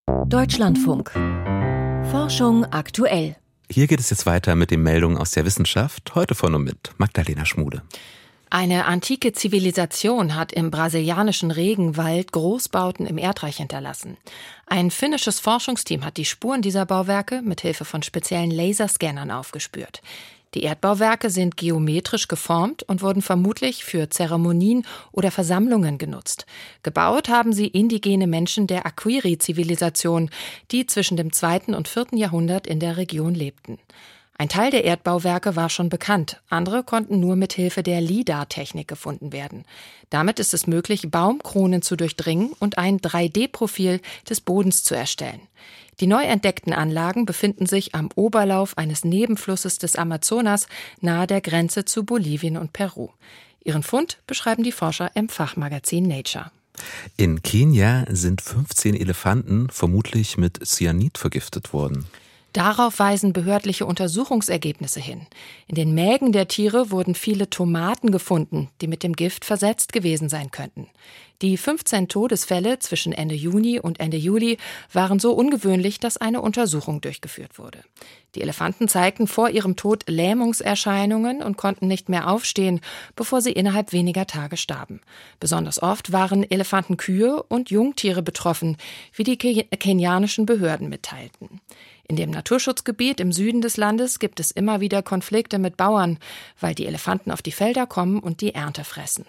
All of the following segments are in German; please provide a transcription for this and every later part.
Deutschlandfunk. Forschung aktuell. Hier geht es jetzt weiter mit den Meldungen aus der Wissenschaft, heute von und mit Magdalena Schmude. Eine antike Zivilisation hat im brasilianischen Regenwald Großbauten im Erdreich hinterlassen. Ein finnisches Forschungsteam hat die Spuren dieser Bauwerke mit Hilfe von speziellen Laserscannern aufgespürt. Die Erdbauwerke sind geometrisch geformt und wurden vermutlich für Zeremonien oder Versammlungen genutzt. Gebaut haben sie indigene Menschen der Aquirí-Zivilisation, die zwischen dem 2. und 4. Jahrhundert in der Region lebten. Ein Teil der Erdbauwerke war schon bekannt, andere konnten nur mit Hilfe der LIDAR-Technik gefunden werden. Damit ist es möglich, Baumkronen zu durchdringen und ein 3D-Profil des Bodens zu erstellen. Die neu entdeckten Anlagen befinden sich am Oberlauf eines Nebenflusses des Amazonas nahe der Grenze zu Bolivien und Peru. Ihren Fund beschreiben die Forscher im Fachmagazin Nature. In Kenia sind 15 Elefanten vermutlich mit Cyanid vergiftet worden. Darauf weisen behördliche Untersuchungsergebnisse hin. In den Mägen der Tiere wurden viele Tomaten gefunden, die mit dem Gift versetzt gewesen sein könnten. Die 15 Todesfälle zwischen Ende Juni und Ende Juli waren so ungewöhnlich, dass eine Untersuchung durchgeführt wurde. Die Elefanten zeigten vor ihrem Tod Lähmungserscheinungen und konnten nicht mehr aufstehen, bevor sie innerhalb weniger Tage starben. Besonders oft waren Elefantenkühe und Jungtiere betroffen, wie die kenianischen Behörden mitteilten. In dem Naturschutzgebiet im Süden des Landes gibt es immer wieder Konflikte mit Bauern, weil die Elefanten auf die Felder kommen und die Ernte fressen.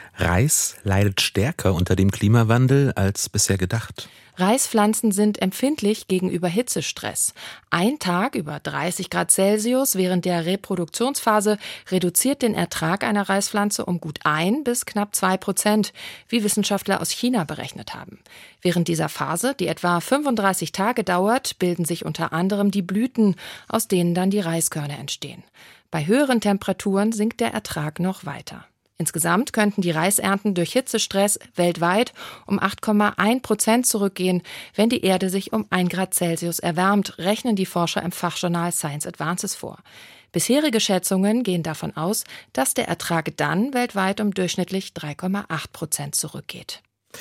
Reis leidet stärker unter dem Klimawandel als bisher gedacht. Reispflanzen sind empfindlich gegenüber Hitzestress. Ein Tag über 30 Grad Celsius während der Reproduktionsphase reduziert den Ertrag einer Reispflanze um gut 1 bis knapp 2%, wie Wissenschaftler aus China berechnet haben. Während dieser Phase, die etwa 35 Tage dauert, bilden sich unter anderem die Blüten, aus denen dann die Reiskörner entstehen. Bei höheren Temperaturen sinkt der Ertrag noch weiter. Insgesamt könnten die Reisernten durch Hitzestress weltweit um 8,1% zurückgehen, wenn die Erde sich um 1 Grad Celsius erwärmt, rechnen die Forscher im Fachjournal Science Advances vor. Bisherige Schätzungen gehen davon aus, dass der Ertrag dann weltweit um durchschnittlich 3,8% zurückgeht.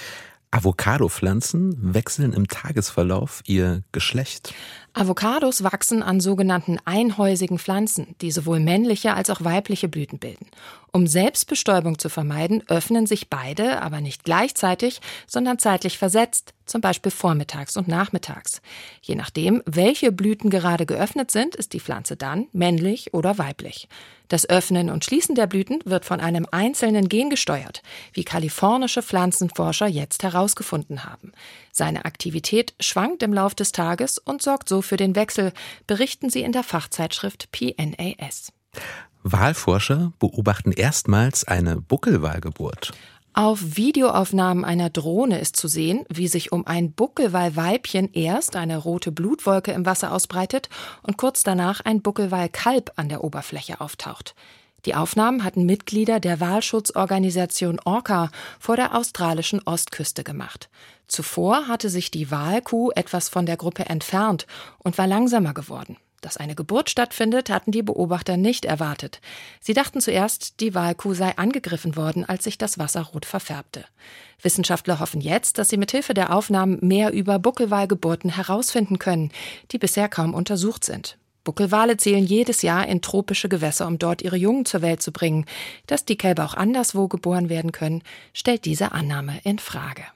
Avocado-Pflanzen wechseln im Tagesverlauf ihr Geschlecht. Avocados wachsen an sogenannten einhäusigen Pflanzen, die sowohl männliche als auch weibliche Blüten bilden. Um Selbstbestäubung zu vermeiden, öffnen sich beide, aber nicht gleichzeitig, sondern zeitlich versetzt, zum Beispiel vormittags und nachmittags. Je nachdem, welche Blüten gerade geöffnet sind, ist die Pflanze dann männlich oder weiblich. Das Öffnen und Schließen der Blüten wird von einem einzelnen Gen gesteuert, wie kalifornische Pflanzenforscher jetzt herausgefunden haben. Seine Aktivität schwankt im Lauf des Tages und sorgt so für den Wechsel, berichten sie in der Fachzeitschrift PNAS. Walforscher beobachten erstmals eine Buckelwalgeburt. Auf Videoaufnahmen einer Drohne ist zu sehen, wie sich um ein Buckelwalweibchen erst eine rote Blutwolke im Wasser ausbreitet und kurz danach ein Buckelwalkalb an der Oberfläche auftaucht. Die Aufnahmen hatten Mitglieder der Walschutzorganisation Orca vor der australischen Ostküste gemacht. Zuvor hatte sich die Walkuh etwas von der Gruppe entfernt und war langsamer geworden. Dass eine Geburt stattfindet, hatten die Beobachter nicht erwartet. Sie dachten zuerst, die Walkuh sei angegriffen worden, als sich das Wasser rot verfärbte. Wissenschaftler hoffen jetzt, dass sie mithilfe der Aufnahmen mehr über Buckelwalgeburten herausfinden können, die bisher kaum untersucht sind. Buckelwale zählen jedes Jahr in tropische Gewässer, um dort ihre Jungen zur Welt zu bringen. Dass die Kälber auch anderswo geboren werden können, stellt diese Annahme in Frage.